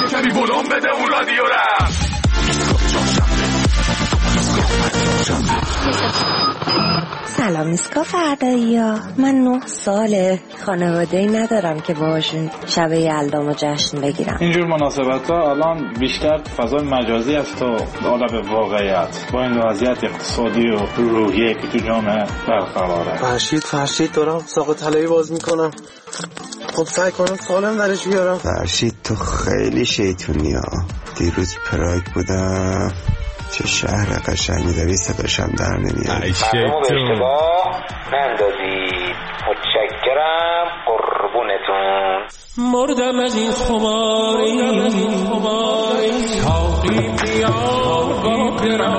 کمی بلوم بده اون رادیو رم. سلام نیسکا فردایی ها. من 9 ساله خانواده‌ای ندارم که باشون شب یلدامو جشن بگیرم. اینجور مناسبت ها الان بیشتر فضای مجازی است و عالم واقعیت با این وضعیت اقتصادی و روحیه که تو جامعه برقراره. فرشید دارم ساق طلایی باز میکنم. خب سعی کنم سالم درش بیارم. فرشید تو خیلی شیطونی ها. دیروز پراگ بودم، چه شهر قشنگی داری، صداشم در نمیاد. مردم به اشتباه نندازید. متشکرم، قربونتون. مردم از این خماری تاقی بیا با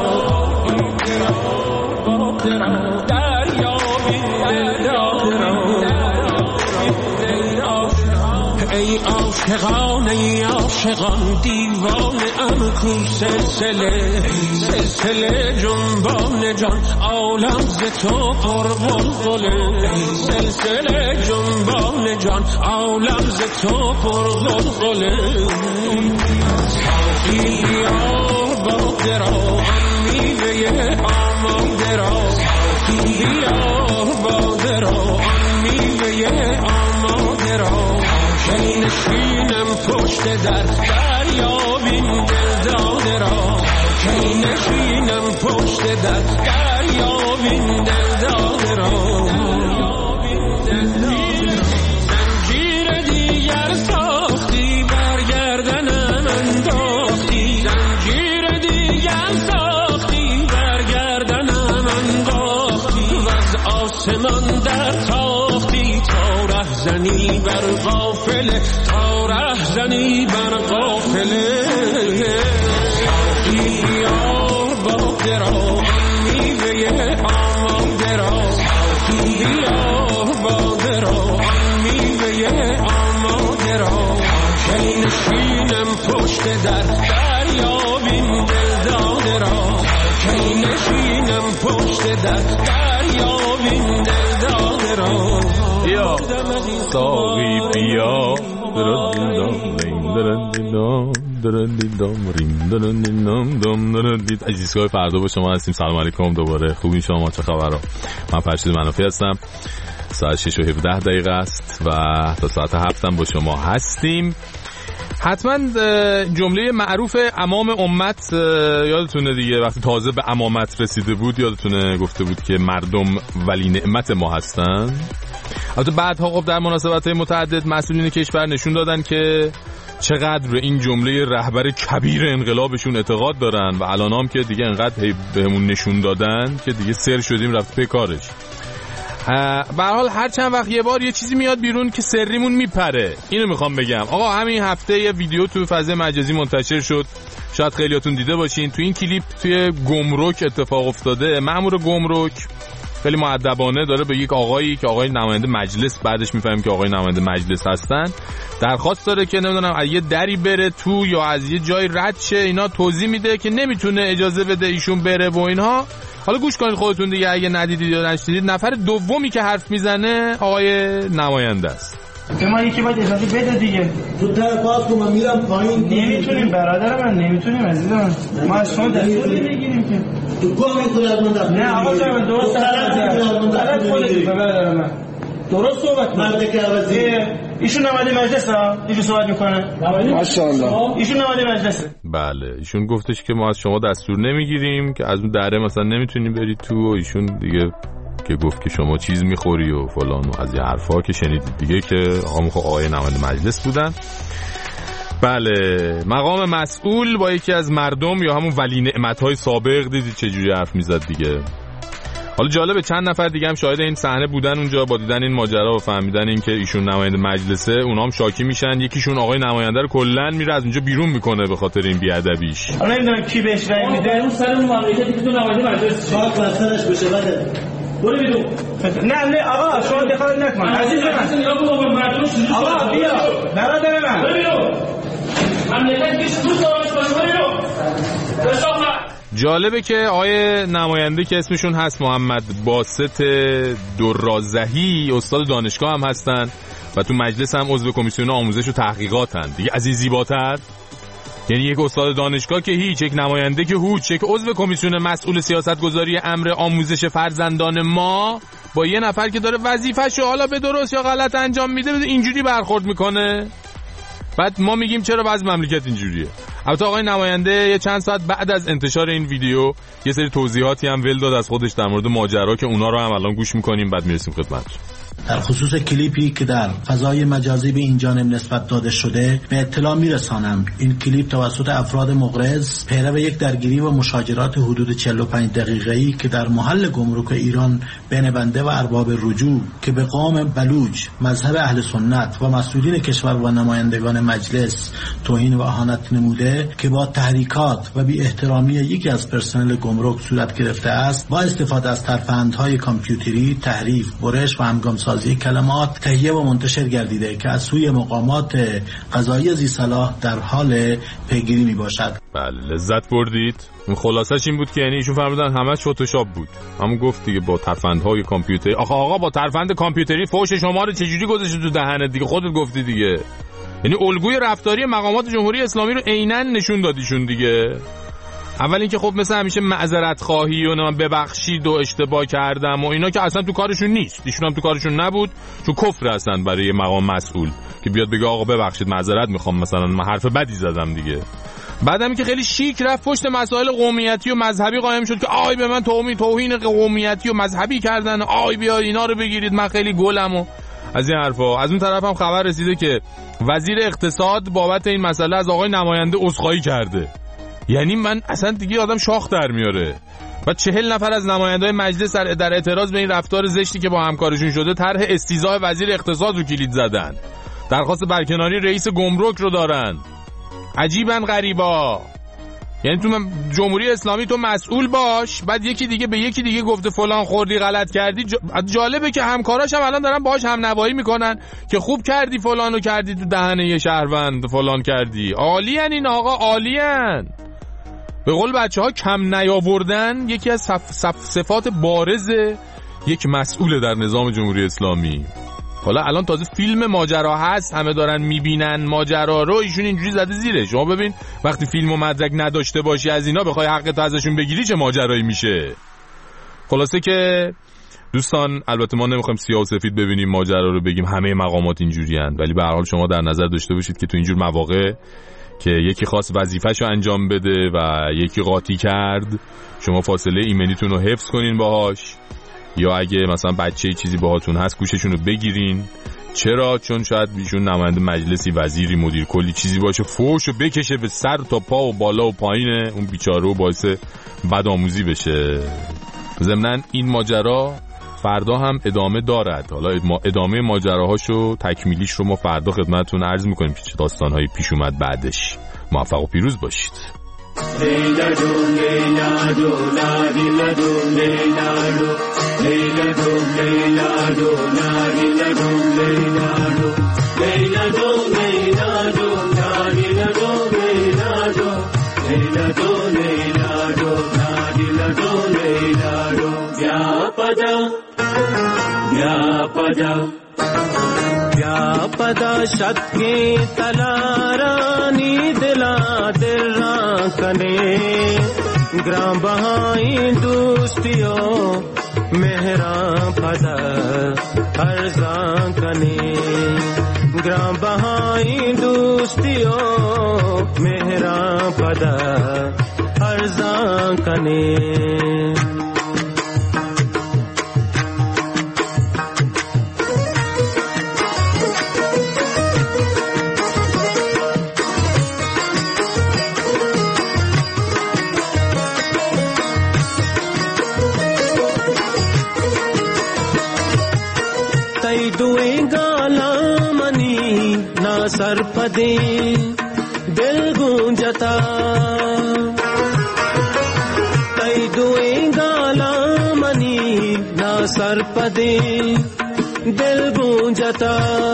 درا دریا ای عاشقان ای عاشقان دیوانه ام کو سلسله جنبان جان عالم ز تو پر غلغله سلسله جنبان جان عالم ز تو پر غلغله بیار با درا میوه آماده را بیار با درا میوه آماده را کی نشینم پشت دریا بین دلداده را کی نشینم پشت دریا بین دلداده را زنجیر دیگر ساختی برگردنم انداختی زنجیر دیگر ساختی برگردنم انداختی و از آسمان در تاختی تا ره زنی بر غافله تا ره زنی بر غافله بیار با درا میوه آماده را بیار با درا میوه آماده را کی نشینم پشت دریا بین دلداده را کی نشینم پشت دریا بین دلداده را بیا ساقی بیا عزیزگاه فردا با شما هستیم. سلام علیکم دوباره، خوبین شما؟ چه خبرها؟ من فرشید منافی هستم. ساعت 6:17 است و تا ساعت 7 با شما هستیم. حتما جمله معروف امام امت یادتونه دیگه، وقتی تازه به امامت رسیده بود یادتونه گفته بود که مردم ولی نعمت ما هستن. البته بعدها خب در مناسبت‌های متعدد مسئولین کشور نشون دادن که چقدر به این جمله رهبر کبیر انقلابشون اعتقاد دارن و الان هم که دیگه انقدر بهمون نشون دادن که دیگه سر شدیم رفت پی کارش. به هر حال هر چند وقت یه بار یه چیزی میاد بیرون که سریمون میپره. اینو میخوام بگم. آقا همین هفته یه ویدیو تو فضای مجازی منتشر شد، شاید خیلیاتون دیده باشین. تو این کلیپ توی گمرک اتفاق افتاده. مأمور گمرک خیلی مؤدبانه داره به یک آقایی که آقای نماینده مجلس، بعدش میفهمیم که آقای نماینده مجلس هستن، درخواست داره که نمیدونم از یه دری بره تو یا از یه جای رد شه. اینا توضیح میده که نمیتونه اجازه بده ایشون بره و اینها. حالا گوش کنید خودتون دیگه اگه ندیدید یا نشنیدید. نفر دومی که حرف میزنه آقای نماینده است. به ما یکی باید اجازه بده دیگه. تو در پاس کن، من میرم پایین. نمیتونیم برادر من، نمیتونیم عزیزم. ما از شما دستور نمیگیریم که. تو گم میکنی از من دست. نه آقا جان درست غلط خودت برادر من. درست صحبت مرد که عوضی ایشون نماینده مجلس ها، ایشون صحبت میکنه. ماشاءالله ایشون نماینده مجلسه. بله ایشون گفتش که ما از شما دستور نمیگیریم که از اون دره مثلا نمیتونیم برید تو و ایشون دیگه که گفت که شما چیز میخوری و فلان و از این حرفا که شنیدید دیگه که آقای نماینده مجلس بودن. بله مقام مسئول با یکی از مردم یا همون ولی نعمت‌های سابق دیدید چه جوری حرف میزد دیگه. حالا جالبه چند نفر دیگه هم شاهد این صحنه بودن اونجا، با دیدن این ماجرا و فهمیدن این که ایشون نماینده مجلسه اونها هم شاکی میشن. یکیشون آقای نماینده رو کلا میره از اونجا بیرون میکنه به خاطر این بیادبیش. حالا نمیدونم کی بهش رأی میده. اون سر اون مملکتی که تو نماینده مجلس خاک بستنش بشه بده. برو بیرون. نه آقا شما دخالت نکن عزیز من. آقا بیا برادر من. برو بیرون. مملکت کیش تو سوالش کنه. برو بیرون. جالبه که آقای نماینده که اسمشون هست محمد باسط درازهی، استاد دانشگاه هم هستن، و تو مجلس هم عضو کمیسیون آموزش و تحقیقاتن دیگه. از این زیباتر؟ یعنی یک استاد دانشگاه که هیچ، یک نماینده که هیچ، یک عضو کمیسیون مسئول سیاستگذاری امر آموزش فرزندان ما با یه نفر که داره وظیفه‌شو حالا به درست یا غلط انجام میده اینجوری برخورد میکنه. بعد ما میگیم چرا وضع مملکت اینجوریه. البته آقای نماینده یه چند ساعت بعد از انتشار این ویدیو یه سری توضیحاتی هم ول داد از خودش در مورد ماجرا که اونا رو هم الان گوش میکنیم، بعد میرسیم خدمتتون. در خصوص کلیپی که در فضای مجازی به این جانب نسبت داده شده به اطلاع میرسانم. این کلیپ توسط افراد مغرض پیرو یک درگیری و مشاجرات حدود 45 دقیقه‌ای که در محل گمرک ایران بین بنده و ارباب رجوع که به قوم بلوچ، مذهب اهل سنت و مسئولین کشور و نمایندگان مجلس توهین و اهانت نموده که با تحریکات و بی احترامی یکی از پرسنل گمرک صورت گرفته است، با استفاده از ترفندهای کامپیوتری، تحریف، برش و همگام‌سازی کلمات تهیه و منتشر گردیده که از سوی مقامات قضایی ذی صلاح در حال پیگیری می باشد. بله لذت بردید. خلاصش این بود که یعنی ایشون فرمودن همش فتوشاپ بود. همون گفت دیگه با ترفندهای کامپیوتری. آقا با ترفند کامپیوتری فوش شما رو چجوری گذاشتی تو دهنت دیگه؟ خودت گفتی دیگه. یعنی الگوی رفتاری مقامات جمهوری اسلامی رو عیناً نشون دادیشون دیگه. اول اینکه خب مثل همیشه معذرت خواهی و ببخشید و اشتباه کردم و اینا که اصلا تو کارشون نیست. ایشون هم تو کارشون نبود، تو کفر هستن برای مقام مسئول که بیاد بگه آقا ببخشید معذرت میخوام، مثلا من حرف بدی زدم دیگه. بعدم که خیلی شیک رفت پشت مسائل قومیتی و مذهبی قائم شد که آی به من توهین قومیتی و مذهبی کردن، آی بیاد اینا رو بگیرید من خیلی گلم و از این حرفا. از اون طرف هم خبر رسیده که وزیر اقتصاد بابت این مسئله از آقای نماینده عذرخواهی کرده. یعنی من اصلا دیگه آدم شاخ در میاره. و 40 نفر از نماینده‌های مجلس در اعتراض به این رفتار زشتی که با همکارشون شده طرح استیضاح وزیر اقتصاد رو کلید زدن. درخواست برکناری رئیس گمرک رو دارن. عجیبن غریبا. یعنی تو جمهوری اسلامی تو مسئول باش، بعد یکی دیگه به یکی دیگه گفته فلان خوردی غلط کردی. جالبه که همکاراش هم الان دارن باهاش همنوایی میکنن که خوب کردی فلانو کردی تو دهنه یه شهروند فلان کردی. عالیان این آقا، عالیان. به قول بچه‌ها کم نیاوردن یکی از صفات بارز یک مسئول در نظام جمهوری اسلامی. حالا الان تازه فیلم ماجرا هست، همه دارن میبینن ماجرا رو، ایشون اینجوری زده زیره. شما ببین وقتی فیلم و مدرک نداشته باشی از اینا بخوای حقت ازشون بگیری چه ماجرایی میشه. خلاصه که دوستان البته ما نمیخوایم سیاه و سفید ببینیم ماجرا رو بگیم همه مقامات اینجوریان، ولی به هر حال شما در نظر داشته باشید که تو اینجور مواقع که یکی خواست وظیفه‌شو انجام بده و یکی قاطی کرد، شما فاصله ایمنیتون رو حفظ کنین باهاش، یا اگه مثلا بچه چیزی باهاتون هست گوششون رو بگیرین. چرا؟ چون شاید ایشون نماینده مجلسی، وزیری، مدیر کلی چیزی باشه فوشو بکشه به سر تا پا و بالا و پایین اون بیچاره و باعث بدآموزی بشه. ضمناً این ماجرا فردا هم ادامه دارد. حالا ادامه ماجراهاشو تکمیلیش رو ما فردا خدمتتون عرض میکنیم که چه داستانهایی پیش اومد بعدش. موفق و پیروز باشید. व्यापदा शक्के तलारानी दिला दिला कने ग्राम बहाई दोस्तियों मेहरा पदा अर्जा कने ग्राम बहाई दोस्तियों मेहरा पदा अर्जा कने सरपदे दिल गूंजता तई दुए गाला मनी ना सरपदे दिल गूंजता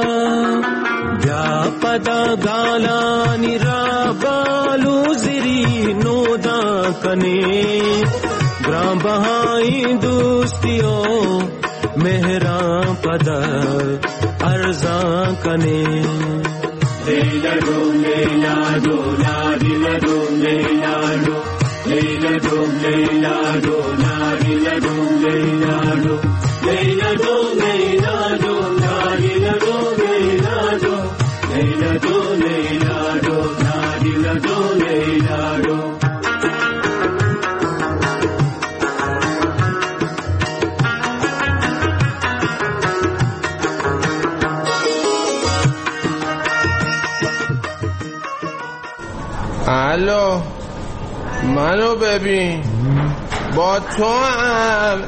व्यापदा गाला निरा बालू जिरी नोदा कने ग्राम बहाई दोस्तियों मेहरा पदा ارزان کنی. لیلا دو لیلا دو لیلا دو لیلا دو لیلا دو لیلا دو لیلا دو لیلا دو لیلا دو لیلا دو لیلا دو لیلا دو لیلا دو لیلا دو لیلا دو لیلا دو. الو منو ببین با تو هم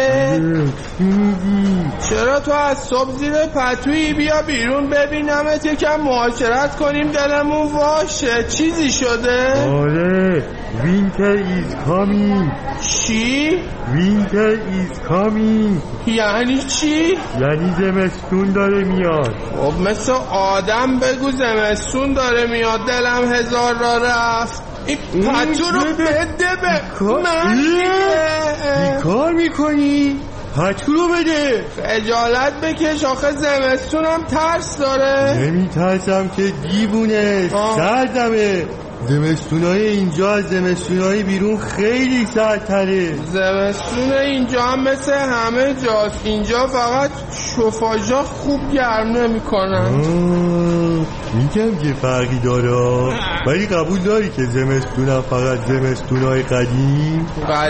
چرا تو از صبح زیر پتویی؟ بیا بیرون ببینمت یکم معاشرت کنیم دلمون واشه. چیزی شده؟ آره وینتر ایز کامینگ. چی؟ وینتر ایز کامینگ یعنی چی؟ یعنی زمستون داره میاد. خب مثل آدم بگو زمستون داره میاد. دلم هزار را رفت. این پتو رو بده به من. چی کار میکنی؟ پتو رو بده. خجالت بکش آخه زمستونم ترس داره. نمیترسم که دیوونه. سردمه. زمستونای اینجا از زمستونای بیرون خیلی سردتره. زمستون اینجا هم مثل همه جاست. اینجا فقط شوفاژا خوب گرم نمی کنن. میگم که فرقی داره ولی قبول داری که زمستونم فقط زمستونای قدیم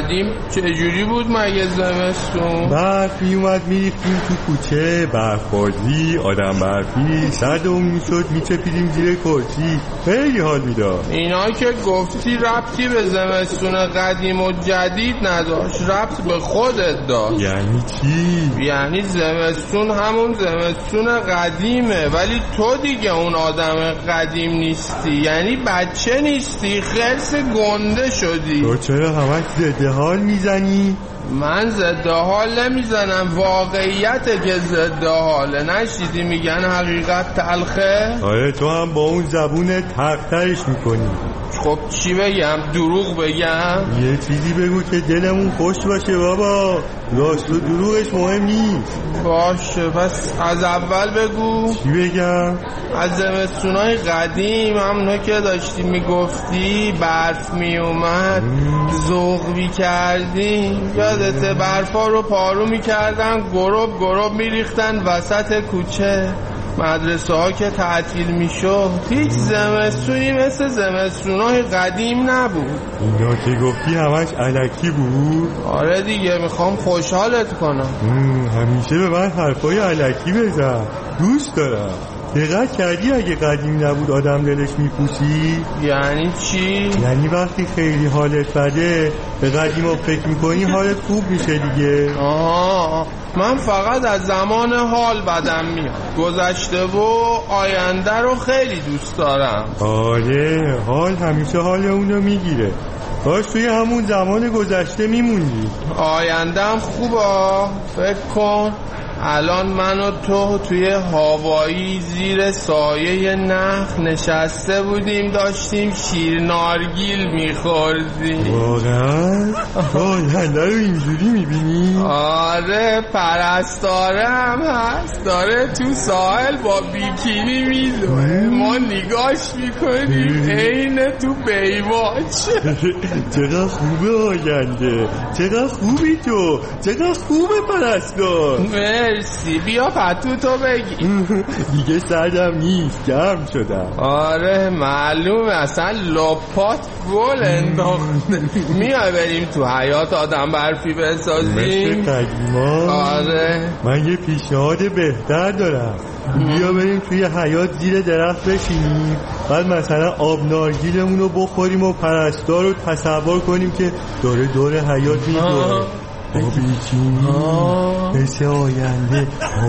چجوری بود مگه زمستون؟ برف میومد میریختیم تو کوچه، برفبازی، آدم برفی، سردمون میشد میچپیدیم زیر کرسی، خیلی حال میداد. اینا که گفتی ربطی به زمستون قدیم و جدید نداشت، ربط به خودت داشت. یعنی چی؟ یعنی زمستون همون زمستون قدیمه ولی تو دیگه اون آدم قدیم نیستی. یعنی بچه نیستی، خرس گنده شدی. تو چرا همش ضد حال میزنی؟ من ضد حال نمیزنم، واقعیته که ضد حاله. نشیدی میگن حقیقت تلخه؟ آره تو هم با اون زبون تخترش میکنی. خب چی بگم؟ دروغ بگم؟ یه چیزی بگو که دلمون خوش باشه بابا. راست و دروغش مهم نیست. باشه پس از اول بگو. چی بگم؟ از زمستونای قدیم همونها که داشتی میگفتی برف میومد ذوق میکردیم. یادته برفا رو پارو میکردن گروب گروب میریختن وسط کوچه. مدرسه ها که تعطیل میشد هیچ زمستونی مثل زمستونای قدیم نبود. اینا که گفتی همش الکی بود؟ آره دیگه میخوام خوشحالت کنم. همیشه به من حرفای الکی بزن، دوست دارم. دقت کردی اگه قدیم نبود آدم دلش میپوسی؟ یعنی چی؟ یعنی وقتی خیلی حالت بده به قدیم فکر میکنی حالت خوب میشه دیگه. آها من فقط از زمان حال بدم میاد، گذشته و آینده رو خیلی دوست دارم. آره حال همیشه حال اونو میگیره. باش توی همون زمان گذشته میموندی. آینده هم خوبه. فکر کن الان من و تو توی هاوایی زیر سایه نخل نشسته بودیم داشتیم شیر نارگیل میخوردیم. واقعا؟ آینده رو اینجوری میبینی؟ آره پرستاره هم هست داره تو ساحل با بیکینی میدوه، ما نگاش میکنیم عین تو بیواچ. چقدر خوبه آینده، چقدر خوبی تو، چقدر خوبه پرستار. مرسی بیا پتو تو بگی. دیگه سردم نیست، گرم شدم. آره معلومه اصلا لپات گل انداخته. میای بریم تو حیات آدم برفی بسازیم مثل قدیما؟ آره من یه پیشنهاد بهتر دارم. بیا بریم توی حیات زیر درخت بشینیم، بعد مثلا آب نارگیلمون رو بخوریم و پرستار رو تصور کنیم که داره دور حیات میدوره. بیچینی مثل آینده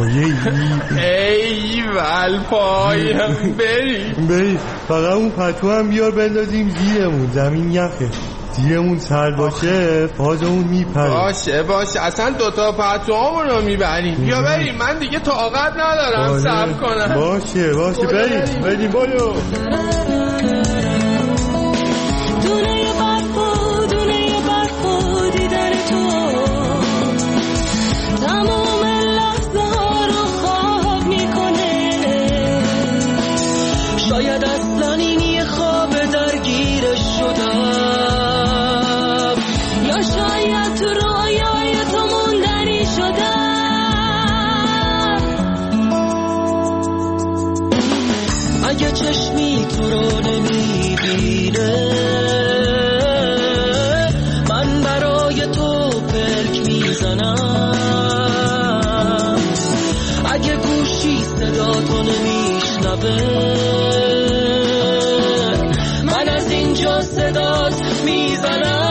ای ولپایم. بریم فقط اون پتو هم بیار بندازیم زیرمون، زمین یخه، زیرمون سرد باشه پازمون میپره. باشه اصلا دوتا پتو همون رو میبریم. بیا بریم من دیگه طاقت ندارم صبر کنم. باشه بریم برو. تمام لحظه ها رو خواب میکنه شاید اصلا این یه خواب درگیرش شدم، یا شاید تو رویای تو موندنی شدم. اگه چشمی تو رو نمیبینه من برای تو پلک میزنم، اگه گوشی صدا تو نمیشنوه من از اینجا صدات میزنم.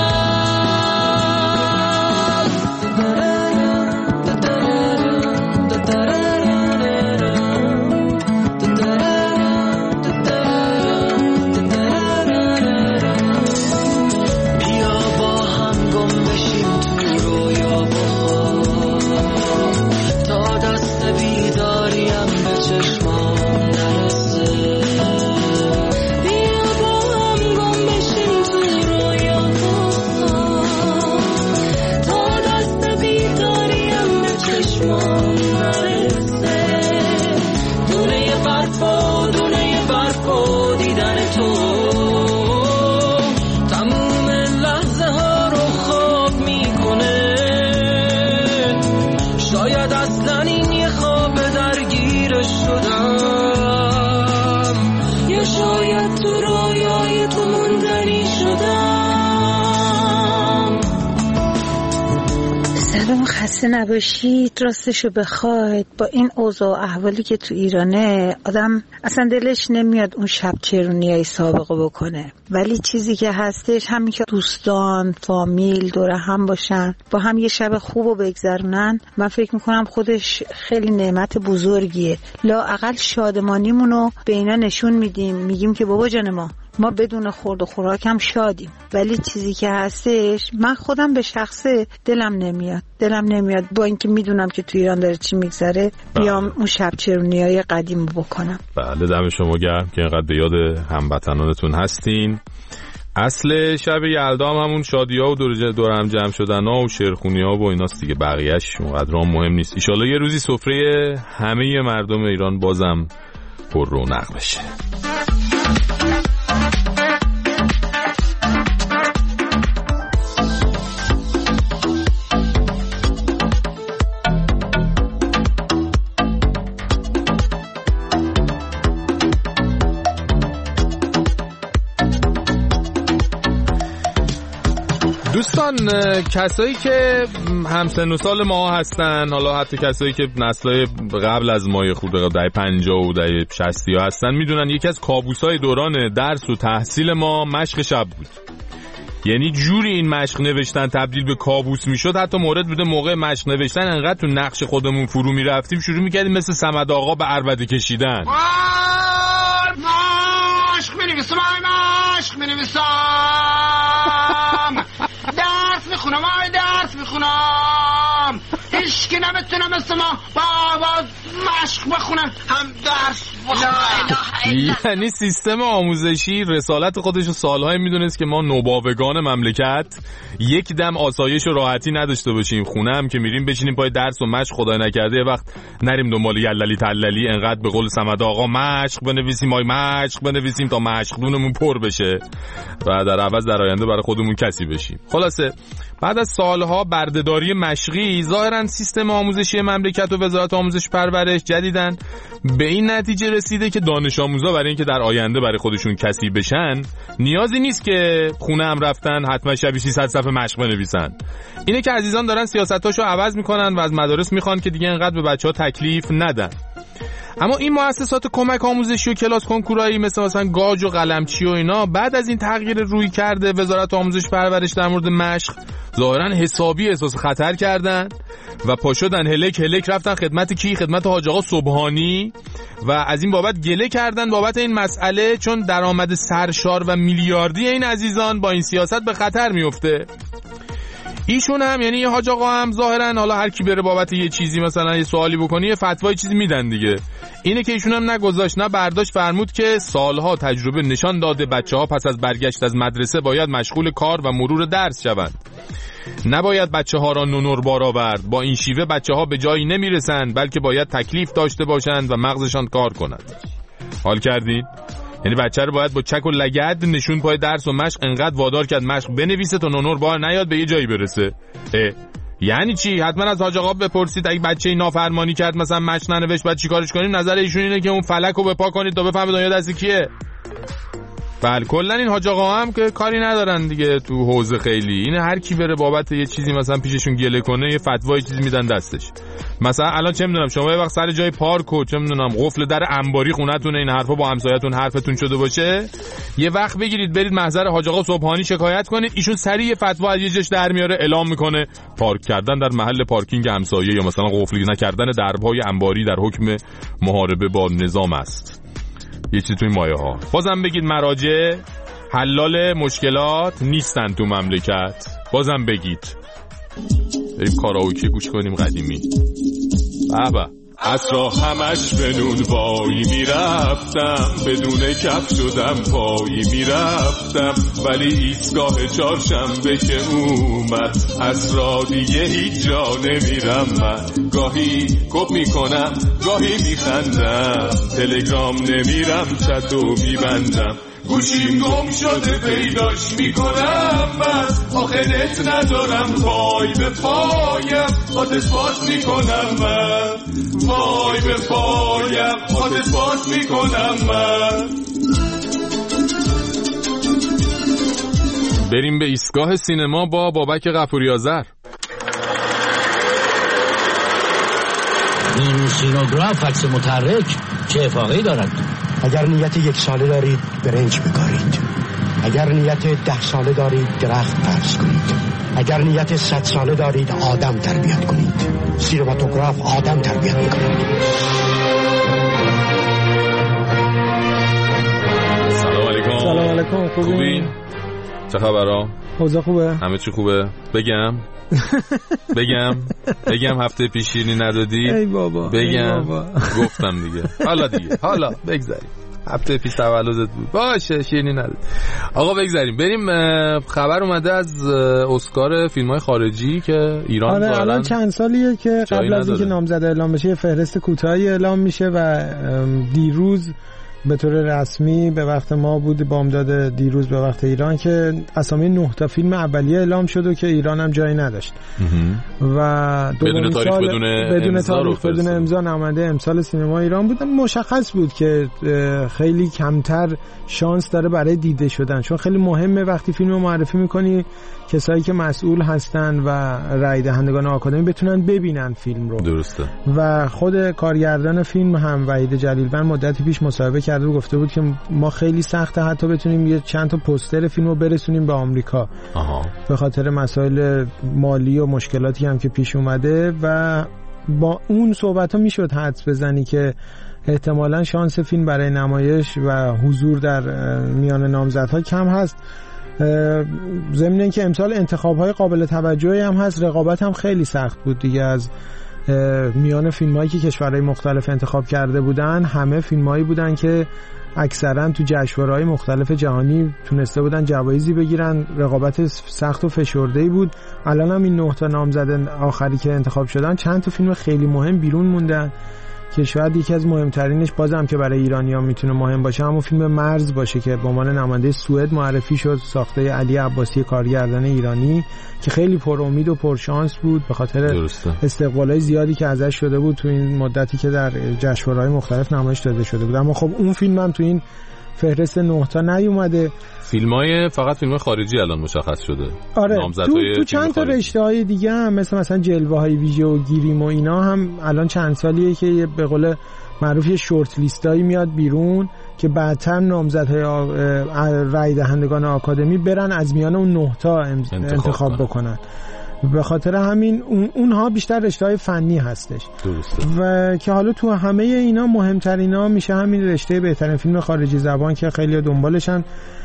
خسته نباشید. راستشو بخواید با این اوضاع و احوالی که تو ایرانه آدم اصلا دلش نمیاد اون شب چرونیای سابقه بکنه، ولی چیزی که هستش همین که دوستان فامیل دوره هم باشن با هم یه شب خوب بگذرونن، من فکر میکنم خودش خیلی نعمت بزرگیه. لااقل شادمانیمونو به اینا نشون میدیم، میگیم که بابا جان ما بدون خورد و خوراک هم شادیم، ولی چیزی که هستش من خودم به شخصه دلم نمیاد با اینکه میدونم که تو ایران داره چی میگذره بیام اون شب چرونیای قدیم بکنم. بله دم شما گرم که اینقدر به یاد هموطنانتون هستین. اصل شب یلدا هم همون شادی‌ها و دور هم جمع شدن‌ها و شعرخونی‌ها و ایناست دیگه، بقیه‌اش اونقدر مهم نیست. ان شاءالله یه روزی سفره همه مردم ایران بازم پر رونق بشه. دوستان، کسایی که همسن و سال ما هستن، حالا حتی کسایی که نسل‌های قبل از ما خورده دهه 50 و دهه 60 ها هستن، میدونن یکی از کابوس‌های دوران درس و تحصیل ما مشق شب بود. یعنی جوری این مشق نوشتن تبدیل به کابوس میشد، حتی مورد بوده موقع مشق نوشتن انقدر تو نقش خودمون فرو میرفتیم شروع میکردیم مثل صمد آقا به عربده کشیدن. مشق مینویسم درس میخونم هیچ که نمیتونه مثل ما با مشق بخونم هم درس بخونم. یعنی سیستم آموزشی رسالت خودشو سالهای میدونست که ما نوباوگان مملکت یک دم آسایش و راحتی نداشته باشیم. خونه هم که میریم بشینیم پای درس و مشق، خدای نکرده یه وقت نریم دنبال یللی تللی انقدر به قول صمد آقا مشق بنویسیم تا مشق دونمون پر بشه و در عوض در آینده برای خودمون کسی بشیم. خلاصه بعد از سالها بردهداری مشقی ظاهرا سیستم آموزشی مملکت و وزارت آموزش پرورش جدیدن به این نتیجه رسیده که دانش آموزا برای اینکه در آینده برای خودشون کسی بشن نیازی نیست که خونه هم رفتن حتما شبی 300 صفحه مشق بنویسن. اینه که عزیزان دارن سیاستاشو عوض میکنن و از مدارس میخوان که دیگه اینقدر به بچه‌ها تکلیف ندن. اما این مؤسسات کمک آموزشی و کلاس کنکورایی مثلا گاج و قلمچی و اینا بعد از این تغییر روی کرده وزارت آموزش پرورش در مورد مشق ظاهرا حسابی احساس خطر کردن و پا شدن هلک رفتن خدمت حاج آقا سبحانی و از این بابت گله کردن بابت این مسئله، چون درآمد سرشار و میلیاردی این عزیزان با این سیاست به خطر میفته. ایشون هم یعنی حاج آقا هم ظاهرا حالا هر کی بره بابت یه چیزی مثلا یه سوالی بکنه یه فتوای چیزی میدن دیگه. اینه که ایشون هم نگذاشت نه برداشت، فرمود که سالها تجربه نشان داده بچه‌ها پس از برگشت از مدرسه باید مشغول کار و مرور درس شوند. نباید بچه‌ها را نونور آورد. با این شیوه بچه‌ها به جایی نمیرسند بلکه باید تکلیف داشته باشند و مغزشان کار کند. حال کردید؟ یعنی بچه رو باید با چک و لگد نشون پای درس و مشق انقدر وادار کرد مشق بنویسه تا نونور بار نیاد به یه جایی برسه. یعنی چی؟ حتما از حاج آقا بپرسید اگه بچه نافرمانی کرد مثلا مشق ننوشت بعد چیکارش کنیم؟ نظر ایشون اینه که اون فلک رو بپا کنید تا بفهمه دنیا دست کیه. بله کلا این حاج آقا هم که کاری ندارن دیگه تو حوزه خیلی. این هر کی بره بابت یه چیزی مثلا پیششون گله کنه یه فتوای چیزی میدن دستش. مثلا الان چه میدونم شما یه وقت سر جای پارک و چه میدونم قفل در انباری خونتون این حرفا با همسایه‌تون حرفتون شده باشه، یه وقت بگیرید برید محضر حاج آقا صبحانی شکایت کنید، ایشون سریع فتوا از یه جش در میاره اعلام میکنه پارک کردن در محل پارکینگ همسایه یا مثلا قفل نکردن درب‌های انباری در حکم محاربه با نظام است. یه چیزی تو این مایه ها. بازم بگید مراجع حلال مشکلات نیستن تو مملکت. بازم بگید. بریم کاراوکه گوش کنیم قدیمی. بابا عصرا همش به نون وایی میرفتم، بدون کف شدم پایی میرفتم، ولی ایستگاه چهارشنبه که اومد عصرا دیگه هیچ جا نمیرم من. گاهی کپ میکنم گاهی میخندم، تلگرام نمیرم چتو میبندم، گوشیم گم شده پیداش میکنم من، آخه نت ندارم پای به پایم آتسپاس میکنم من، پای به پایم آتسپاس میکنم من. بریم به ایستگاه سینما با بابک غفوری آذر. این سینوگراف عکس متحرک چه افاقه‌ای دارد؟ اگر نیت 1 ساله دارید برنج بکارید، اگر نیت 10 ساله دارید درخت فرض کنید، اگر نیت 100 ساله دارید آدم تربیت کنید. سینماتوگراف آدم تربیت میکنید. سلام علیکم. سلام علیکم. خوبی؟ چه خبرها؟ اوضاع خوبه؟ همه چی خوبه؟ بگم هفته پیش شیرینی ندادی؟ ای بابا بگم گفتم دیگه. حالا بگذاریم هفته پیش تولدت بود باشه شیرینی ندادی. آقا بگذاریم بریم. خبر اومده از اسکار فیلم‌های خارجی که ایران دارن. الان چند سالیه که قبل از اینکه نامزد اعلام بشه یه فهرست کوتاهی اعلام میشه و دیروز به طور رسمی به وقت ما بود، بامداد دیروز به وقت ایران، که اسامی 9 تا فیلم اولیه اعلام شد و که ایران هم جایی نداشت و بدون تاریخ بدون امضا نماینده امسال سینما ایران بود. مشخص بود که خیلی کمتر شانس داره برای دیده شدن، چون خیلی مهمه وقتی فیلم رو معرفی میکنی کسایی که مسئول هستن و رای دهندگان آکادمی بتونن ببینن فیلم رو. درسته. و خود کارگردان فیلم هم وحید جلیلوند مدتی پیش مصاحبه کرده و گفته بود که ما خیلی سخته حتی بتونیم یه چند تا پوستر فیلم رو برسونیم به آمریکا به خاطر مسائل مالی و مشکلاتی هم که پیش اومده و با اون صحبت ها میشد حدس بزنی که احتمالاً شانس فیلم برای نمایش و حضور در میان نامزدها کم هست. ضمن اینکه امسال انتخاب‌های قابل توجهی هم هست، رقابت هم خیلی سخت بود دیگه. از میان فیلم‌هایی که کشورهای مختلف انتخاب کرده بودن همه فیلم‌هایی بودن که اکثرا تو جشنواره‌های مختلف جهانی تونسته بودن جوایزی بگیرن. رقابت سخت و فشرده‌ای بود. الان هم این 9 تا نامزد آخری که انتخاب شدن چند تا فیلم خیلی مهم بیرون موندن که شاید یکی از مهمترینش بازم که برای ایرانی‌ها میتونه مهم باشه همون فیلم مرز باشه که به عنوان نماینده سوئد معرفی شد، ساخته علی عباسی کارگردان ایرانی که خیلی پر امید و پر شانس بود به خاطر استقبالای زیادی که ازش شده بود تو این مدتی که در جشنواره‌های مختلف نمایش داده شده بود. اما خب اون فیلم هم تو این فهرست 9 تا نیومده. فیلمای فقط فیلم خارجی الان مشخص شده. آره تو چند تا رشته‌های دیگه هم مثلا جلوه‌های ویژه و گیریم و اینا هم الان چند سالیه که به قول معروف یه شورت لیستایی میاد بیرون که بعداً نامزدهای رای دهندگان آکادمی برن از میان اون 9 تا انتخاب بکنن. به خاطر همین اونها بیشتر رشته‌های فنی هستش. درسته. و که حالا تو همه اینا مهمترینا میشه همین رشته بهترین فیلم خارجی زبان که خیلی دنبالشن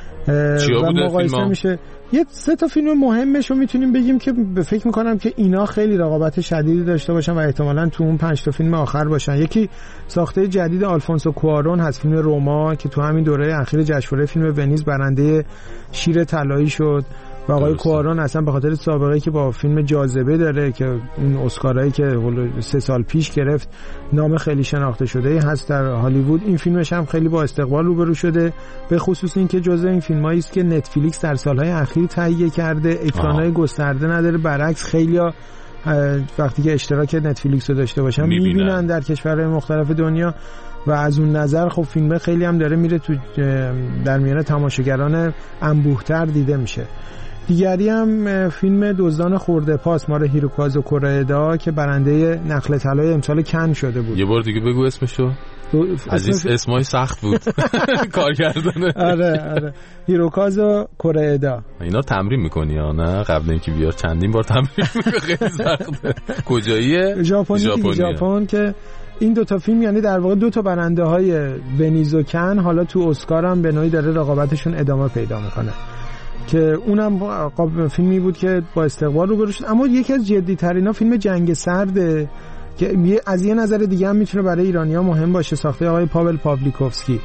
و مقایسه میشه. یه 3 تا فیلم مهمش رو میتونیم بگیم که فکر میکنم که اینا خیلی رقابت شدیدی داشته باشن و احتمالاً تو اون 5 تا فیلم آخر باشن. یکی ساخته جدید آلفونسو کوارون هست، فیلم روما که تو همین دوره اخیر جشنواره فیلم ونیز برنده شیر طلایی شد و آقای کوارون اصلا به خاطر سابقه‌ای که با فیلم جاذبه داره که اون اسکارایی که 3 سال پیش گرفت، نام خیلی شناخته شده‌ای هست در هالیوود. این فیلمش هم خیلی با استقبال روبرو شده، به خصوص اینکه جزء این فیلمایی است که نتفلیکس در سالهای اخیر تهیه کرده، اکران‌های گسترده نداره. برعکس خیلیا وقتی که اشتراک نتفلیکس رو داشته باشن می‌بینن در کشورهای مختلف دنیا و از اون نظر خب فیلم خیلی هم داره میره تو در میان تماشاگران انبوه‌تر دیده میشه. دیگری هم فیلم دزدان خرده پاس مال هیروکازو کورادا که برنده نخل طلای امسال کن شده بود. یه بار دیگه بگو اسمشو. عزیز اسمای سخت بود. کارگردانه. آره هیروکازو کورادا. اینا تمرین میکنی یا نه؟ قبل اینکه بیار چندین بار تمرین میکنی، خیلی سخته. کجاییه؟ ژاپن که این دوتا فیلم یعنی در واقع دوتا برنده های ونیز و کن حالا تو اسکار هم به نوعی داره رقابتشون ادامه پیدا میکنه که اونم فیلمی بود که با استقبال روبرو شد. اما یکی از جدی ترینا فیلم جنگ سرده که از یه نظر دیگه هم میتونه برای ایرانی‌ها مهم باشه، ساخته آقای پاول پاولیکوفسکی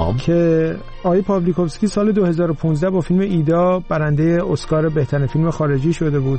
که آقای پاولیکوفسکی سال 2015 با فیلم ایدا برنده اسکار بهترین فیلم خارجی شده بود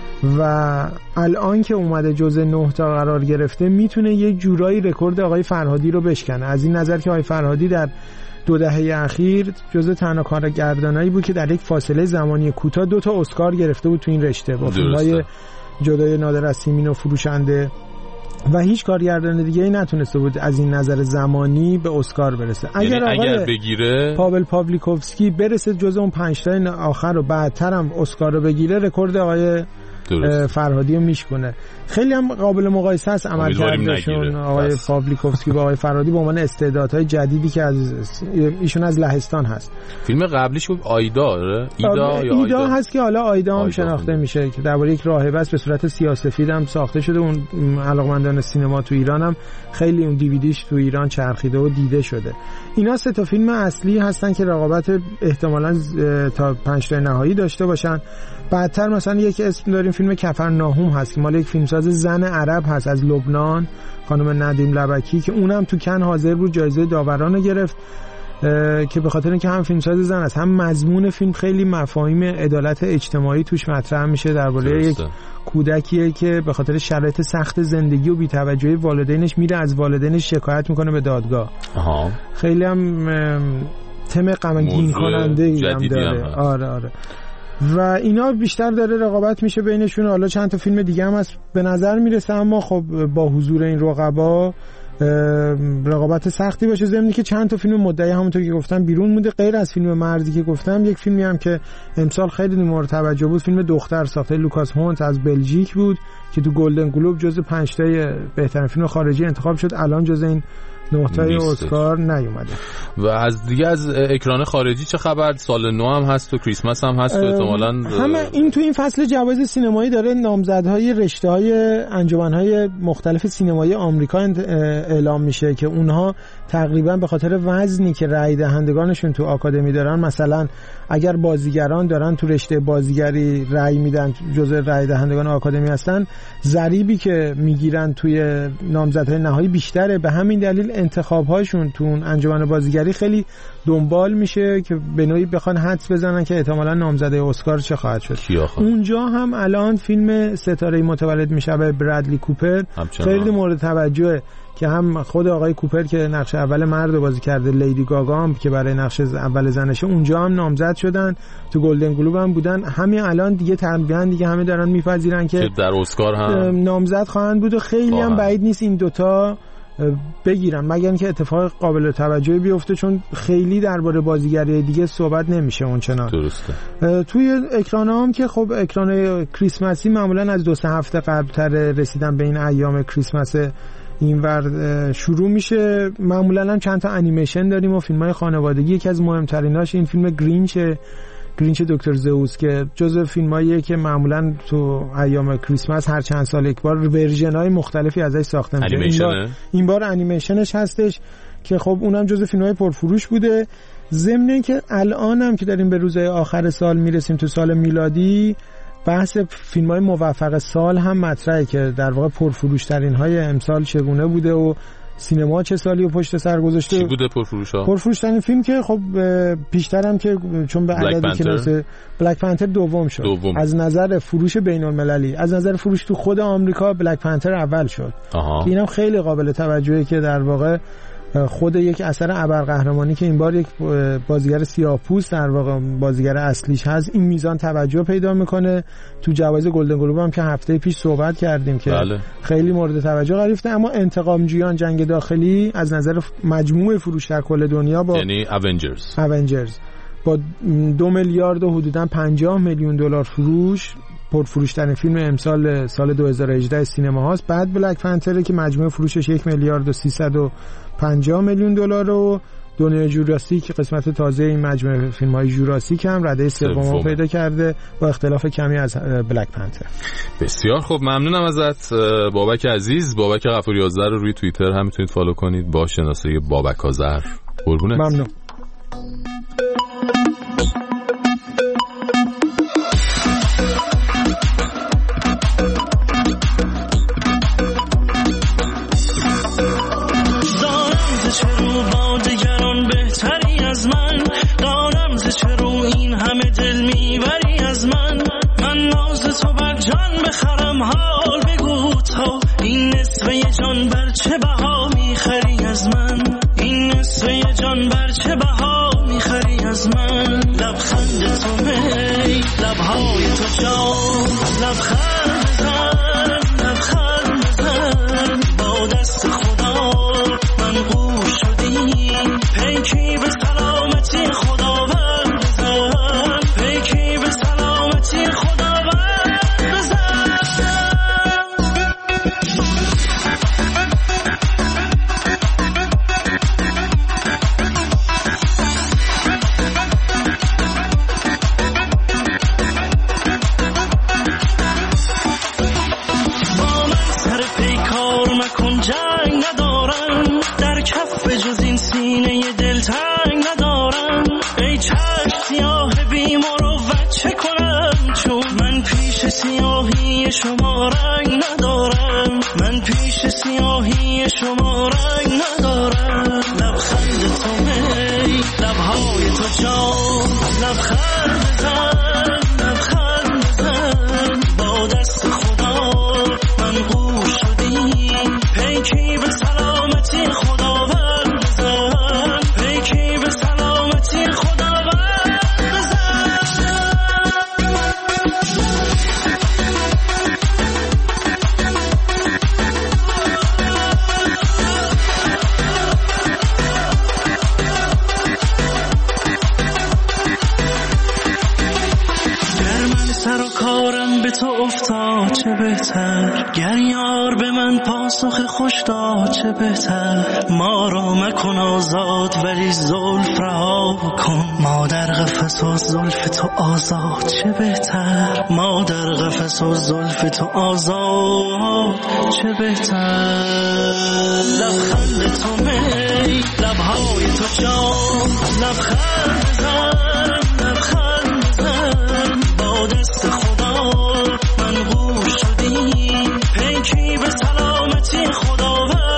و الان که اومده جزء 9 تا قرار گرفته میتونه یه جورایی رکورد آقای فرهادی رو بشکنه، از این نظر که آقای فرهادی در 2 دهه اخیر جزء تنها کارگردانایی بود که در یک فاصله زمانی کوتاه 2 تا اسکار گرفته بود تو این رشته با فیلم‌های جدای نادر از سیمین و فروشنده و هیچ کارگردان دیگه‌ای نتونسته بود از این نظر زمانی به اسکار برسه. اگر بگیره پاول پاولیکوفسکی برسه جزء اون 5 تا آخر و بعدتر هم اسکار رو بگیره، رکورد آقای فرهادی رو میشکنه. خیلی هم قابل مقایسه است عملکردشون آقای پاولیکوفسکی با آقای فرهادی به عنوان استعدادهای جدیدی که از ایشون از لهستان هست. فیلم قبلیش بود ایدا ایدا هست که حالا ایدا هم شناخته میشه که درباره یک راهبه است، به صورت سیاه‌سفید هم ساخته شده. اون علاقمندان سینما تو ایران هم خیلی اون دیویدیش تو ایران چرخیده و دیده شده. اینا 3 تا فیلم اصلی هستن که رقابت احتمالاً تا 5 تا نهایی داشته باشن. بعدتر مثلا یک اسم داریم فیلم کفرناهوم هست که مال یک فیلمساز زن عرب هست از لبنان، خانم ندیم لبکی، که اونم تو کن حاضر بود جایزه داوران رو گرفت که به خاطر اینکه هم فیلمساز زن است هم مضمون فیلم خیلی مفاهیم عدالت اجتماعی توش مطرح میشه درباره یک کودکیه که به خاطر شرایط سخت زندگی و بی‌توجهی والدینش میره از والدینش شکایت میکنه به دادگاه. خیلی هم تم غمگین کننده ای هم داره. آره و اینا بیشتر داره رقابت میشه بینشون. حالا چند تا فیلم دیگه هم هست به نظر میرسه، اما خب با حضور این رقبا رقابت سختی باشه. ضمنی که چند تا فیلم مدعی همونطور که گفتم بیرون مونده، غیر از فیلم مرزی که گفتم یک فیلمی هم که امسال خیلی مورد توجه بود، فیلم دختر ساخته لوکاس هونت از بلژیک بود که تو گلدن گلوب جزو 5 تای بهترین فیلم خارجی انتخاب شد، الان جزو این 9 تای اسکار نیومده. و از دیگه از اکران خارجی چه خبر؟ سال نو هم هست و کریسمس هم هست و احتمالاً همه این تو این فصل جوایز سینمایی داره نامزدهای رشته‌های انجمن‌های مختلف سینمایی آمریکا اعلام میشه که اونها تقریبا به خاطر وزنی که رای دهندگانشون تو آکادمی دارن، مثلا اگر بازیگران دارن تو رشته بازیگری رای میدن جزء رای دهندگان آکادمی هستن، ضریبی که میگیرن توی نامزدهای نهایی بیشتره. به همین دلیل انتخاب‌هاشون تو اون انجمن بازیگری خیلی دنبال میشه که به نوعی بخوان حدس بزنن که احتمالاً نامزده اسکار چه خواهد شد. اونجا هم الان فیلم ستاره متولد میشه به برادلی کوپر خیلی مورد توجهه که هم خود آقای کوپر که نقش اول مرد بازی کرده، لیدی گاگا هم که برای نقش اول زنشه اونجا هم نامزد شدن، تو گلدن گلوب هم بودن. همین الان دیگه تقریبا دیگه همه دارن میپذیرن که در اسکار هم نامزد خواهند بود و خیلی هم بعید نیست این دوتا بگیرن، مگر اینکه اتفاق قابل توجهی بیفته، چون خیلی درباره بازیگری دیگه صحبت نمیشه اونچنان. درسته. توی اکران‌ها هم که خب اکران کریسمسی معمولا از 2-3 هفته قبل‌تر رسیدن به این ایام کریسمس اینور شروع میشه. معمولا هم چند تا انیمیشن داریم و فیلم‌های خانوادگی. یکی از مهمتریناش این فیلم گرینچ دکتر زئوس که جزو فیلماییه که معمولا تو ایام کریسمس هر چند سال یک بار ورژن‌های مختلفی ازش ساخته میشه. این بار انیمیشنش هستش که خب اونم جزو فیلم‌های پرفروش بوده. ضمن اینکه الان هم که داریم به روزهای آخر سال میرسیم تو سال میلادی، بحث فیلم‌های موفق سال هم مطرحه که در واقع پرفروش ترین های امسال چگونه بوده و سینما چه سالی پشت سر گذاشته. چی بوده پرفروش‌ها؟ پرفروش‌ترین فیلم که خب بیشترم که چون به عددی که نوسته بلک پنتر دوم شد. از نظر فروش بین‌المللی، از نظر فروش تو خود آمریکا بلک پنتر اول شد. اینم خیلی قابل توجهه که در واقع خود یک اثر ابرقهرمانی که این بار یک بازیگر سیاه‌پوست در واقع بازیگر اصلیش هست این میزان توجه پیدا میکنه. تو جوایز گلدن گلوب هم که هفته پیش صحبت کردیم که خیلی مورد توجه قرار گرفته. اما انتقامجویان جنگ داخلی از نظر مجموع فروش در کل دنیا با یعنی اونجرز با 2 میلیارد و حدوداً 50 میلیون دلار فروش پرفروش‌ترین فیلم امسال سال 2018 سینما هاست. بعد بلک پنتر که مجموع فروشش 1 میلیارد و 350 میلیون دلار و دنیای جوراسیک که قسمت تازه این مجموعه فیلم‌های جوراسیک هم رده سوم پیدا کرده با اختلاف کمی از بلک پنتر. بسیار خوب، ممنونم ازت بابک عزیز. بابک غفوری آذر رو روی توییتر هم میتونید فالو کنید با شناسه بابک آذر. قربونت. ممنون. چه بهتر ما را مکن آزاد ولی زلف رها کن ما در قفس و زلف تو آزاد چه بهتر ما در قفس و زلف تو آزاد چه بهتر لبخند تو می لبهای تو جام لبخند بزن لبخند بزن با دست خدا من گوش شدیم پیکی به سلامتی خدا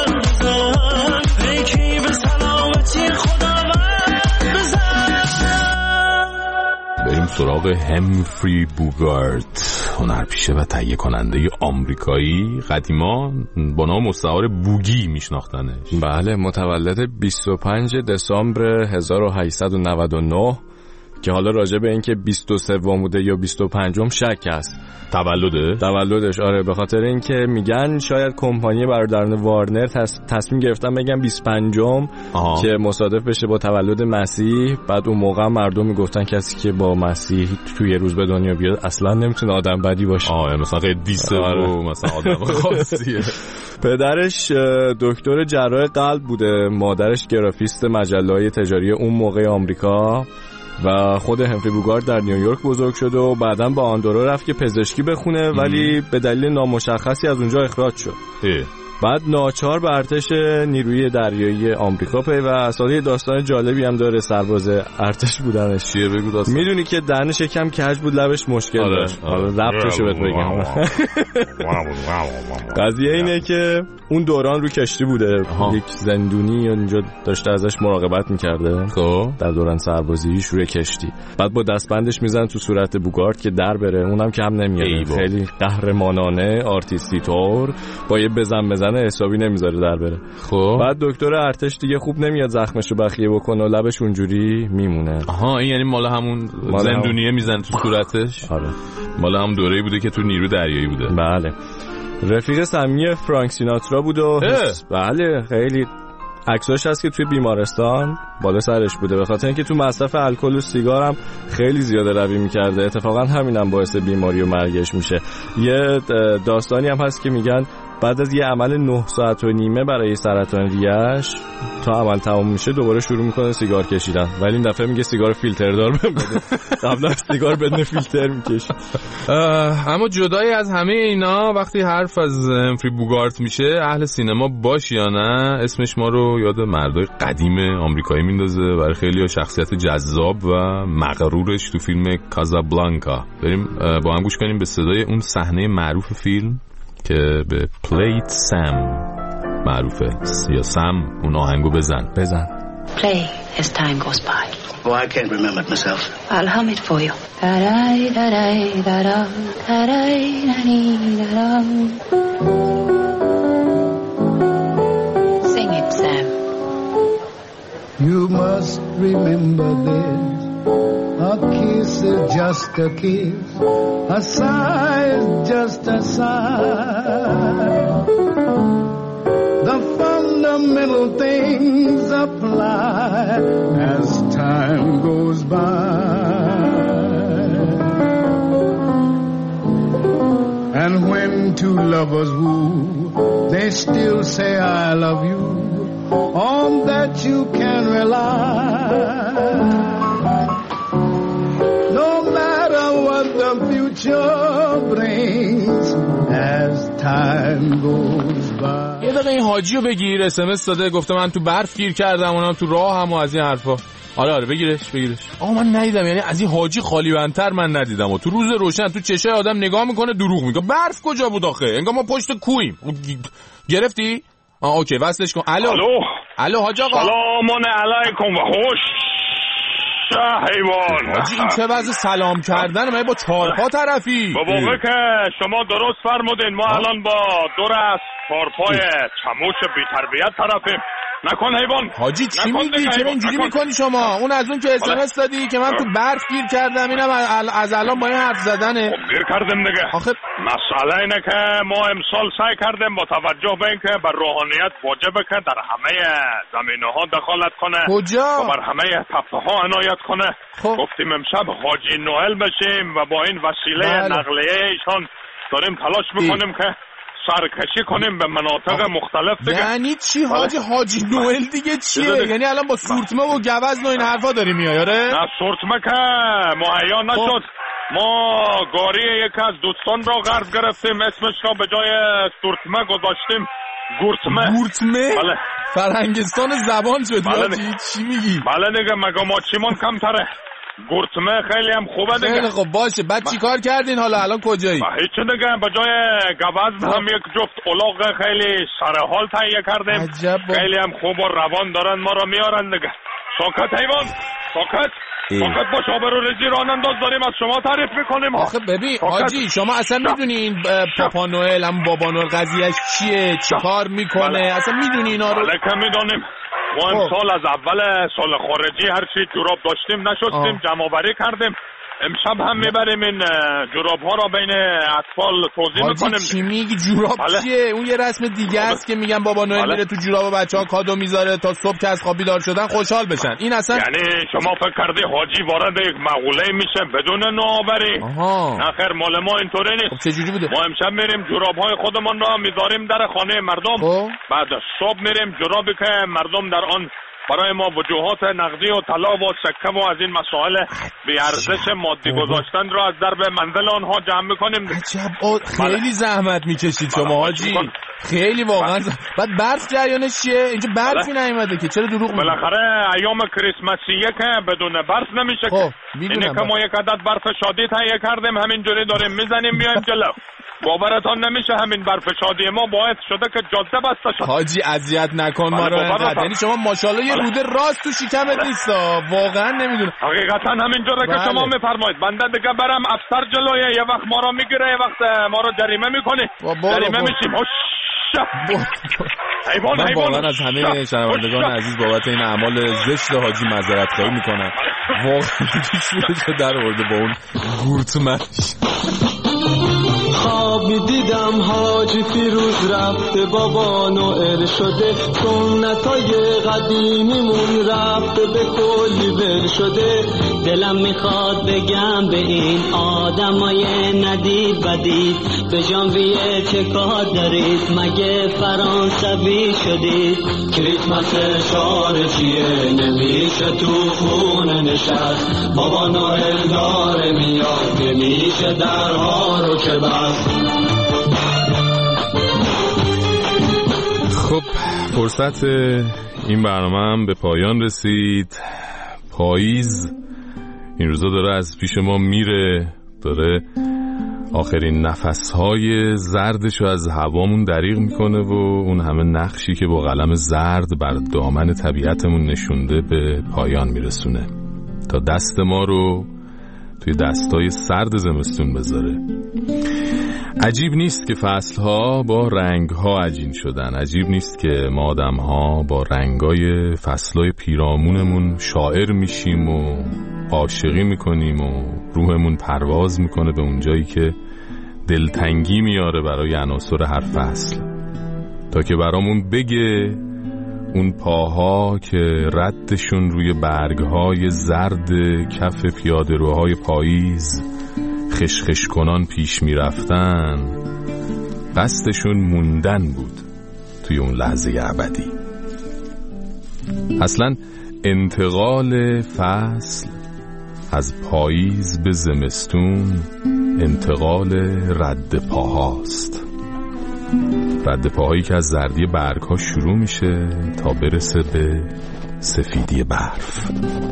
سراغ همفری بوگارت، هنرپیشه و تهیه کننده آمریکایی. قدیما با نام مستعار بوگی میشناختنش. بله، متولد 25 دسامبر 1899 که حالا راجع به اینکه 23 بوده یا 25م شک هست. تولدش آره، به خاطر اینکه میگن شاید کمپانی برادران وارنر تصمیم گرفتن بگن 25م که مصادف بشه با تولد مسیح. بعد اون موقع مردم میگفتن کسی که با مسیح توی یه روز به دنیا بیاد اصلا نمیتونه آدم بدی باشه. مثلا قدیسه و مثلا آدم خاصیه. پدرش دکتر جراح قلب بوده، مادرش گرافیست مجله‌های تجاری اون موقع آمریکا و خود همفری بوگارت در نیویورک بزرگ شد و بعداً با آندورا رفت که پزشکی بخونه ولی به دلیل نامشخصی از اونجا اخراج شد. بعد ناچار به ارتش نیروی دریایی آمریکا پیوست. یه داستان جالبی هم داره سرباز ارتش بودنش. چیه بگو داستان؟ میدونی که دهنش کم کج بود، لبش مشکل داشت. ربطشو بهت بگم. قضیه اینه که اون دوران رو کشتی بوده. یک زندونی اونجا داشته ازش مراقبت میکرده در دوران سربازیش روی کشتی. بعد با دستبندش میزنن تو صورت بوگارد که در بره. اونم کم نمیاد، خیلی قهرمانانه آرتیستی طور با یه بزنه حسابی نمیذاره در بره. خب بعد دکتر ارتش دیگه خوب نمیاد زخمشو بخیه بکنه و لبش اونجوری میمونه. این یعنی مال همون زندونیه میزنه تو صورتش. آره مال هم دوره‌ای بوده که تو نیرو دریایی بوده. بله. رفیق صمیمی فرانک سیناترا بود و بله خیلی عکساش هست که توی بیمارستان بالا سرش بوده، به خاطر اینکه تو مصرف الکل و سیگار هم خیلی زیاده روی میکرده. اتفاقا همینم باعث بیماری و مرگش میشه. یه داستانی هم هست که میگن بعد از یه عمل 9 ساعت و نیمه برای سرطان ریه‌اش تا عمل تمام میشه دوباره شروع میکنه سیگار کشیدن، ولی این دفعه میگه سیگار فیلتردار بده. قبلا سیگار بدون فیلتر میکشه. اما جدای از همه اینا وقتی حرف از همفری بوگارت میشه، اهل سینما باش یا نه اسمش ما رو یاد مردای قدیم آمریکایی میندازه. برای خیلی‌ها شخصیت جذاب و مغرورش تو فیلم کازابلانکا. بریم با هم گوش کنیم به صدای اون صحنه معروف فیلم که به پلیت سم معروفه، یا سم اون آهنگو بزن. Play as time goes by. Oh, I can't remember it myself. I'll hum it for you. Sing it, Sam. You must remember this. A kiss is just a kiss. A sigh is just a sigh. The fundamental things apply as time goes by. And when two lovers woo, they still say I love you. On that you can rely. No matter what the future brings as time goes by. یه دقیقه این حاجی رو بگیر، اسمس داده گفته من تو برف گیر کردم، اونم تو راه هم و از این حرفا. آره بگیرش. آقا من ندیدم، یعنی از این حاجی خالی بندتر من ندیدم. و تو روز روشن تو چشای آدم نگاه میکنه دروغ میگه. برف کجا بود آخه؟ انگار ما پشت کویم. گرفتی؟ اوکی وصلش کن. الو حاج آقا. سلام علیکم و خوش حیوان. حاجی این چه وضع سلام کردن؟ من با چارپا طرفی. با واقع که شما درست فرمودین، ما الان با دور از چارپای چموش بی‌تربیت طرفیم. نکن حیوان. حاجی چی میگی؟ چرا اینجوری میکنی شما؟ اون از اون که اسمس دادی که من تو برف گیر کردم، اینم از الان با این حرف زدنه. خب گیر کردیم دیگه. آخه مسئله اینه که ما امسال سعی کردیم با توجه به اینکه بر روحانیت واجبه که در همه زمینه‌ها دخالت کنه. کجا؟ و بر همه تپه‌ها عنایت کنه. گفتیم امشب حاجی نوئل بشیم و با این وسیله نقلیه ایشان داریم تلاش میکنیم که سرکشی کنیم به مناطق مختلف دیگه. یعنی چی حاجی نوئل دیگه چیه؟ یعنی الان با سورتمه و گوزن و این حرفا داری میای؟ آره نه سورتمه که مهیا نشد. ما گاری یکی از دوستان را قرض گرفتیم، اسمش را به جای سورتمه گذاشتیم گورتمه. بله فرهنگستان زبان شد. بله چی میگی؟ بله دیگه مگه ما چیمون کمتره. گورتمه خیلی هم خوبه دیگه. خیلی خوب باشه. بعد چی کار کردین حالا؟ الان کجایی؟ هیچ دیگه به جای گوزن هم یک جفت الاغ خیلی سرحال تهیه کردیم. خیلی هم خوب و روان دارن ما را میارن دیگه. ساکت حیوان ساکت. فقط با آبروریزی راه انداز داریم از شما تعریف میکنیم. آخه ببین حاجی شما اصلا میدونین پاپا نوئل هم بابا نوئل قضیهش چیه؟ چی کار میکنه؟ اصلا میدونی اینا رو؟ بله که میدونیم. ما امسال از اول سال خارجی هرچی جوراب داشتیم نشستیم جمع کردیم. امشب هم میبریم این جوراب ها را بین اطفال توزیع میکنیم. چی میگی جوراب چیه؟ اون یه رسم دیگه است که میگن بابا نوئل میره تو جوراب بچه‌ها کادو میذاره تا صبح که از خواب بیدار شدن خوشحال بشن. این اصلا یعنی شما فکر کردی حاجی وارد یک مقوله میشه بدون نوآوری؟ نه خیر مال ما اینطوری نیست. چه جوری بوده؟ ما امشب میریم جوراب های خودمان را میذاریم در خانه مردم. بعد صبح میریم جورابی که مردم در آن برای ما وجوهات نقدی و طلا و سکه و از این مسائل بی ارزش مادی گذاشتن را از درب منزل آنها جمع میکنیم. خیلی زحمت میکشید شما حاجی، خیلی واقعا. بعد برف جریانش چیه؟ اینجا برفی نیومده که، چرا دروغ میگی؟ بالاخره ایام کریسمسیه که بدون برف نمیشه. خب اینه که ما یک عدد برف شادی تهیه کردیم، همینجوری داریم میزنیم بیایم جلو. باورتان نمیشه همین برف شادی ما باعث شده که جاده بسته شد. حاجی اذیت نکن ما رو اینقدر، یعنی شما ماشاءالله یه روده راست تو شکمت نیست. واقعا نمیدونم. حقیقتا همینجوره که شما میفرمایید. بنده دیگه برم افسر جلویه، یه وقت ما رو میگیره، یه وقت ما رو جریمه میکنه، جریمه میشیم. من واقعا از همه شنوندگان عزیز بابت این اعمال زشت حاجی معذرت خواهی میکنم. واقعا شورشو در آورده با اون گورتمش. خواب دیدم حاجی فیروز رفته، بابا نوئل شده، سنتای قدیمیمون رفته، به کلی ول شده. دلم میخواد بگم به این آدمای ندید بدید، به ژانویه چه کار دارید؟ مگه فرانسوی شدید؟ کریسمس شارجیه نمیشه تو خونه نشست، بابا نوئل داره میاد نمیشه درها رو که بست. خب فرصت این برنامه هم به پایان رسید. پاییز این روزا داره از پیش ما میره، داره آخرین نفسهای زردشو از هوامون دریغ میکنه و اون همه نقشی که با قلم زرد بر دامن طبیعتمون نشونده به پایان میرسونه تا دست ما رو توی دستای سرد زمستون بذاره. عجیب نیست که فصلها با رنگها عجین شدن، عجیب نیست که ما آدمها با رنگای فصلای پیرامونمون شاعر میشیم و عاشقی میکنیم و روحمون پرواز میکنه به اونجایی که دلتنگی میاره برای عناصر هر فصل، تا که برامون بگه اون پاها که ردشون روی برگهای زرد کف پیاده‌روهای پاییز خشخش کنان پیش می رفتن، قصدشون موندن بود توی اون لحظه ابدی. اصلا انتقال فصل از پاییز به زمستون انتقال رد پاهاست، رد پاهایی که از زردی برگها شروع میشه تا برسه به سفیدی برف.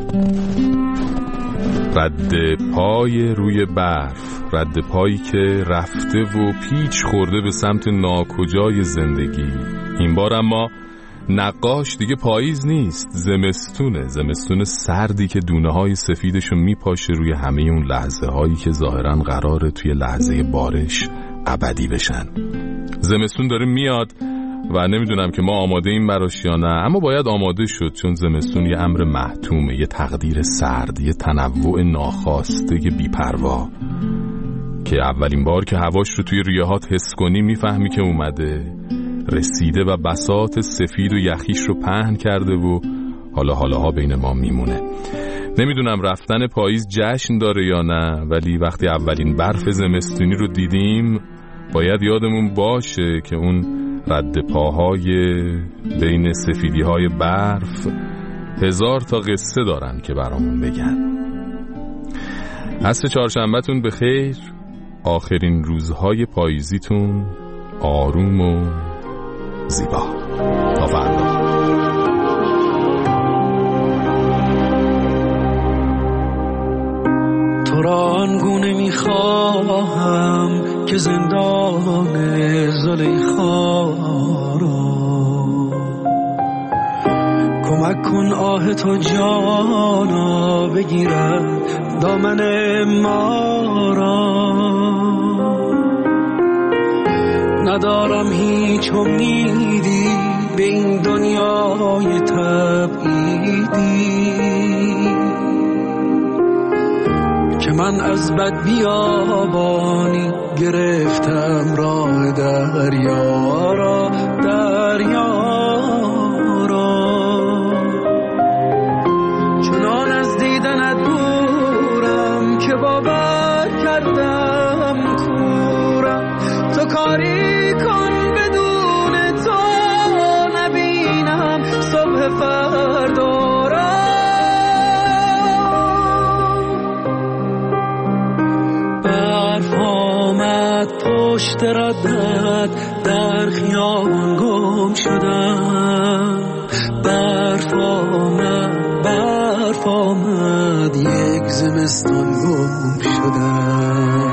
رد پای روی برف، رد پایی که رفته و پیچ خورده به سمت ناکجای زندگی. این بار اما نقاش دیگه پاییز نیست، زمستونه، زمستون سردی که دونه های سفیدشو میپاشه روی همه اون لحظه هایی که ظاهرا قراره توی لحظه بارش ابدی بشن. زمستون داره میاد و نمیدونم که ما آماده این براش یا نه، اما باید آماده شد، چون زمستون یه امر محتومه، یه تقدیر سرد، یه تنوع ناخواسته بی‌پروا که اولین بار که هواش رو توی ریه‌هات حس کنی میفهمی که اومده، رسیده و بساط سفید و یخیش رو پهن کرده و حالاها بین ما میمونه. نمیدونم رفتن پاییز جشن داره یا نه، ولی وقتی اولین برف زمستونی رو دیدیم باید یادمون باشه که اون رد پاهای بین سفیدی‌های برف 1000 تا قصه دارن که برامون بگن. عصر چهارشنبه‌تون بخیر، آخرین روزهای پاییزیتون آروم و زیبا. تا فردا. تو را آنگونه میخواهم که زندان زلیخا را کمک کن، آه تو جانا بگیرد دامن ما را. ندارم هیچ امیدی به این دنیای تبعیدی که من از بد بیابانی گرفتم راه دریا را، چنان از دیدنت دورم که باور کردم کورم. تو کاری کن بدون تو نبینم صبح فردا پشت ردت در خیابان گم شدم. برف آمد یک زمستان گم شدم.